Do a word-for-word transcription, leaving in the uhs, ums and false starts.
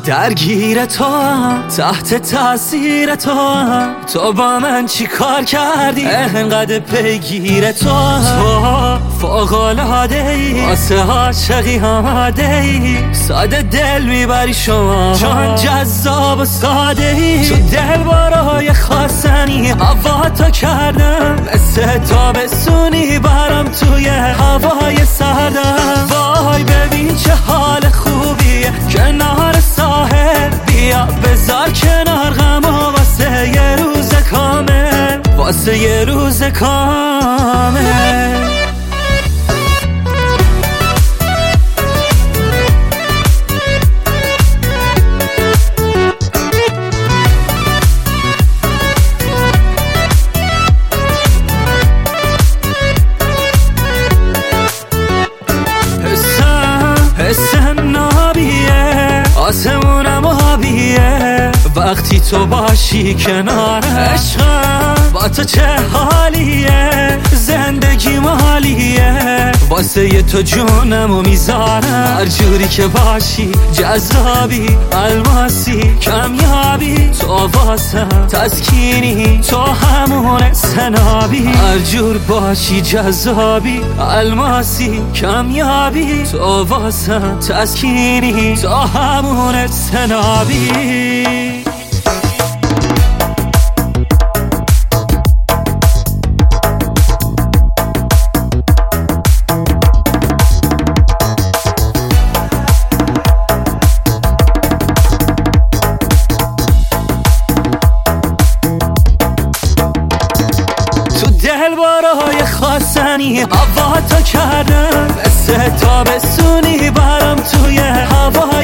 درگیر تو هم، تحت تاثیر تو هم، تو با من چی کار کردی انقدر پیگیر تو هم. تو فوق‌العاده ای واسه عاشقی آماده ای، ساده دل میبری شما چون جذاب و ساده ای. تو دل بارای خواستنی هوا تو کردم، مثل تابستونی برام توی هوای سردم. وای ببین چه حال خوبیه کنار ساحل، بیا بذار کنار غمو واسه یه روز کامل، واسه یه روز کامل. حسن نابیه آسمونم آبیه، وقتی تو باشی کنار عشقم با تو چه حالیه، زندگی مالیه واسه ی تو جونمو میذارم. هر جوری که باشی جذابی الماسی کمیابی، تو واسم تسکینی تو همون سنابی. هر جور باشی جذابی الماسی کمیابی، تو واسم تسکینی تو همون سنابی. دل بارای خواستنی هوا تو کردم، مثل تابستونی برام توی هوا